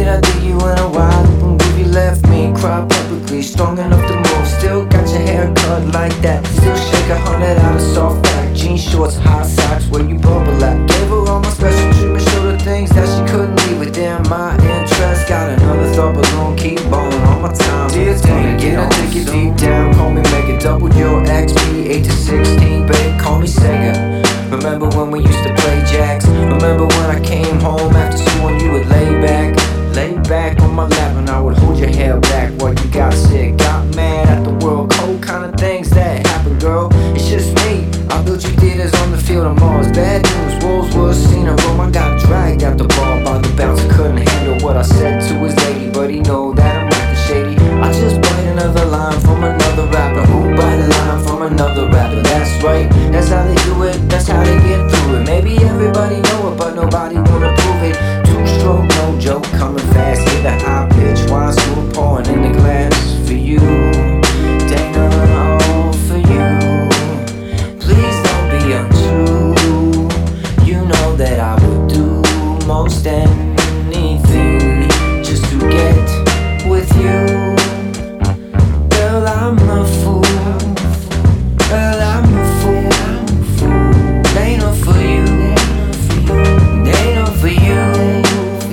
did I do you in a while? When you left me, cried publicly, strong enough to move. Still got your hair cut like that. Still shake 100 out of soft back. Jean shorts, high socks, where you bubble at. Gave her all my special treatment, showed her things that she couldn't leave within my interest. Got another thought balloon, keep blowing all my time. Dear thing, get on, take it deep down. Call me Mega, double your XP, 8 to 16, babe, call me Sega. Remember when we used to play jacks? Remember when I came home after school and you would lay back on my lap and I would hold your hair back while you got sick, got mad at the world, cold kind of things that happen, girl. It's just me. I built you theaters on the field of Mars. Bad news, wolves was seen in Rome. I got dragged out the bar by the bouncer, couldn't handle what I said to his lady, but he know that I'm acting shady. I just bite another line from another rapper who bite a line from another rapper. That's right, that's how they do it, that's how they get through it. Maybe everybody know it, but nobody wanna prove it. Two-stroke, no joke, coming fast, hit a high pitch, wine school pouring in the glass for you, Dana, all for you. Please don't be untrue. You know that I would do most anything just to get with you. Girl, I'm a fool. Girl, I'm a fool. They know for you. They know for you.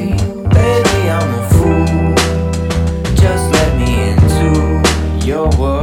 Baby, I'm a fool. Just let me into your world.